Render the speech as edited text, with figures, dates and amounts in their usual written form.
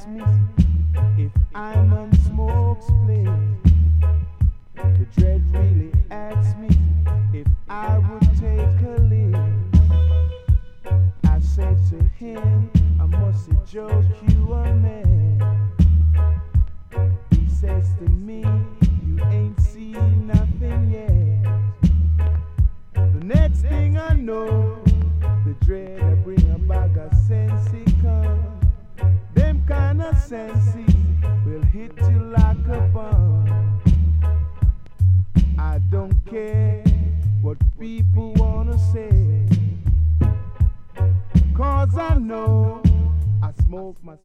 me if I'm on smoke's plate. The dread really asks me if I would take a lead. I said to him, I must say, joke, you a man. He says to me, you ain't seen nothing yet. The next thing I know, the dread I bring a bag of sensey come. Them kind of sensey will hit you like a bomb. I don't care what people wanna say, 'cause I know I smoke my